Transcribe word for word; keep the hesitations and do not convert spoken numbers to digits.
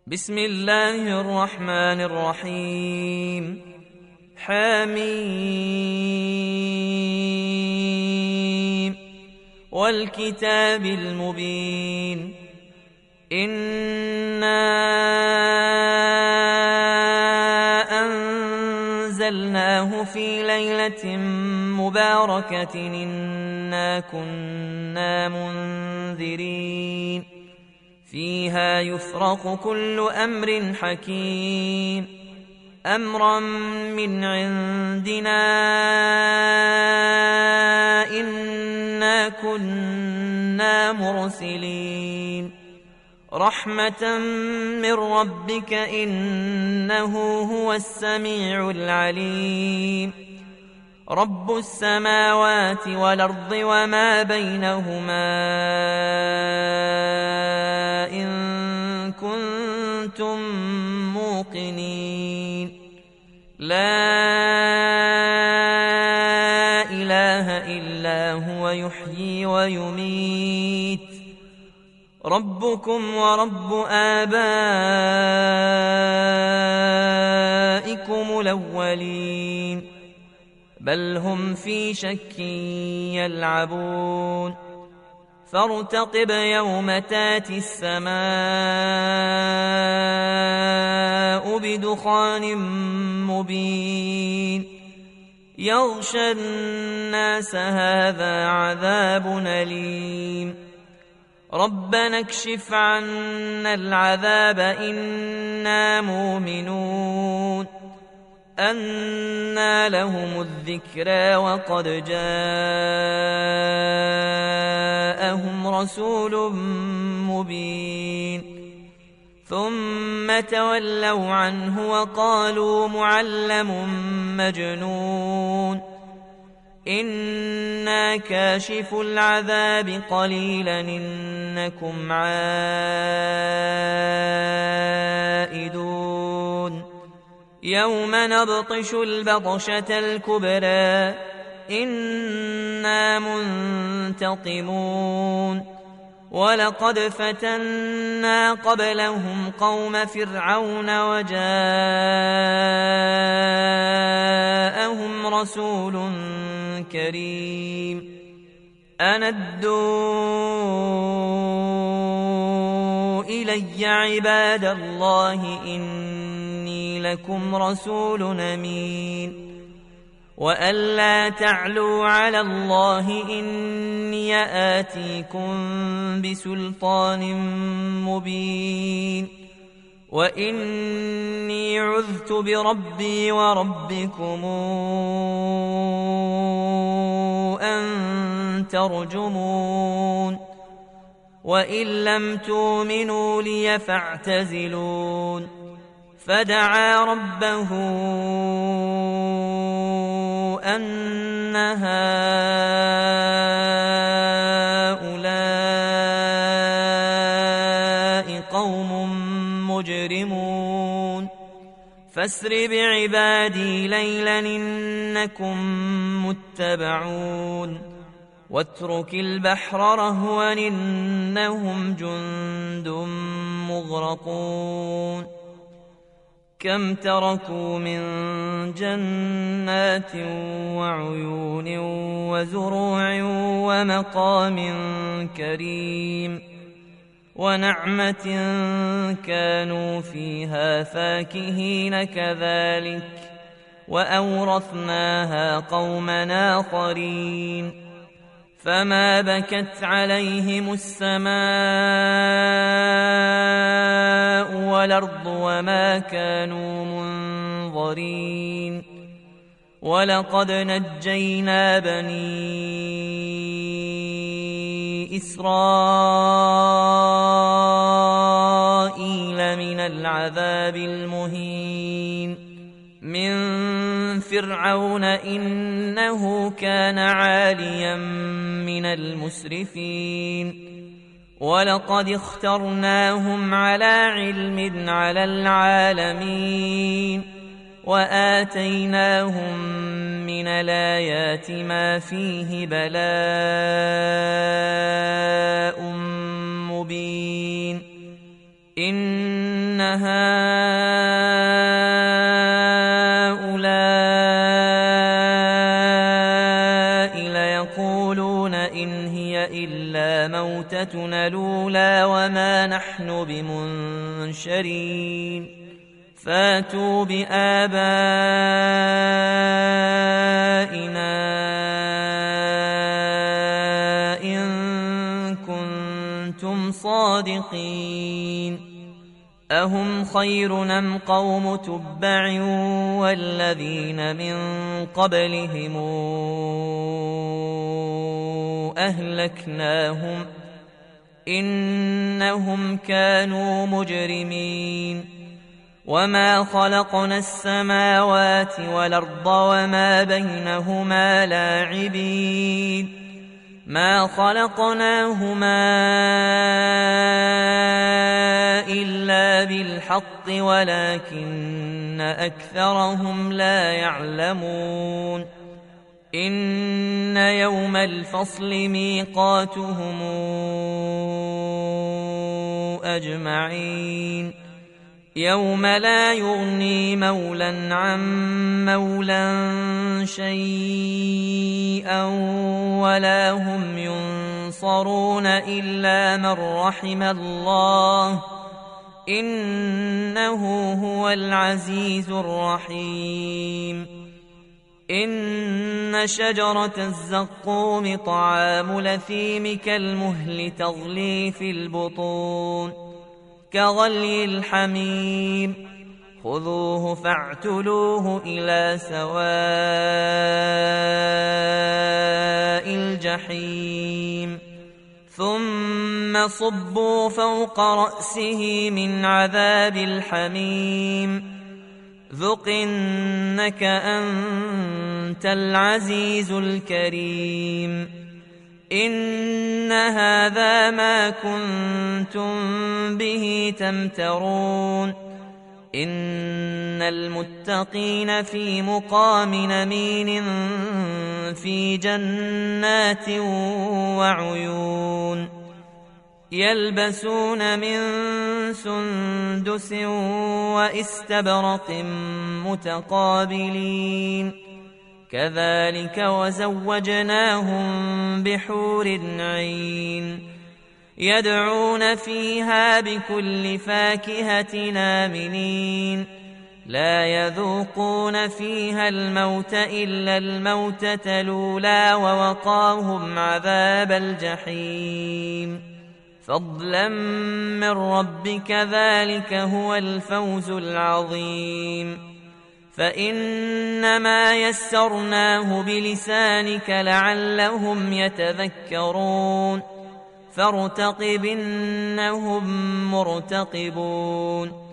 بسم الله الرحمن الرحيم. حميم والكتاب المبين. إنا أنزلناه في ليلة مباركة إنا كنا منذرين فيها يفرق كل أمر حكيم أمرا من عندنا إنا كنا مرسلين رحمة من ربك إنه هو السميع العليم رب السماوات والأرض وما بينهما إن كنتم موقنين لا إله إلا هو يحيي ويميت ربكم ورب آبائكم الأولين بل هم في شك يلعبون فارتقب يوم تاتي السماء بدخان مبين يغشى الناس هذا عذاب أليم ربنا اكشف عنا العذاب إنا مؤمنون أنى لهم الذكرى وقد جاءهم رسول مبين ثم تولوا عنه وقالوا معلم مجنون إنا كاشف العذاب قليلا إنكم عائدون يوم نبطش البطشة الكبرى إنا منتقمون ولقد فتنا قبلهم قوم فرعون وجاءهم رسول كريم أن ادوا إلي عباد الله إني لكم رسول أمين وألا تعلوا على الله إني آتيكم بسلطان مبين وإني عذت بربي وربكم أن ترجمون وإن لم تؤمنوا لي فاعتزلون فدعا ربه أن هؤلاء قوم مجرمون فاسر بعبادي ليلا إنكم متبعون واترك البحر رهوا إنهم جند مغرقون كم تركوا من جنات وعيون وزروع ومقام كريم ونعمة كانوا فيها فاكهين كذلك وأورثناها قوما آخرين فما بكت عليهم السماء والأرض وما كانوا منظرين ولقد نجينا بني إسرائيل من العذاب المهين من فرعون إنه كان عاليا من المسرفين ولقد اخترناهم على علم على العالمين وآتيناهم من الآيات ما فيه بلاء مبين إن هؤلاء ليقولون إن هي إلا موتتنا الأولى وما نحن بمنشرين فاتوا بآبائنا إن كنتم صادقين أهم خير أم قوم تبع والذين من قبلهم أهلكناهم إنهم كانوا مجرمين وما خلقنا السماوات والأرض وما بينهما لاعبين ما خلقناهما إلا بالحق ولكن أكثرهم لا يعلمون إن يوم الفصل ميقاتهم أجمعين يوم لا يغني مولى عن مولى شيئا ولا هم ينصرون إلا من رحم الله إنه هو العزيز الرحيم إن شجرة الزقوم طعام الأثيم كالمهل تغلي في البطون كغلي الحميم خذوه فاعتلوه إلى سواء الجحيم ثم صبوا فوق رأسه من عذاب الحميم ذق إنك أنت العزيز الكريم إن هذا ما كنتم به تمترون إن المتقين في مقام أمين في جنات وعيون يلبسون من سندس وإستبرق متقابلين كذلك وزوجناهم بحور عين يدعون فيها بكل فاكهة آمنين لا يذوقون فيها الموت إلا الموتة الأولى ووقاهم عذاب الجحيم فضلا من ربك ذلك هو الفوز العظيم فإنما يسرناه بلسانك لعلهم يتذكرون فارتقب إنهم مرتقبون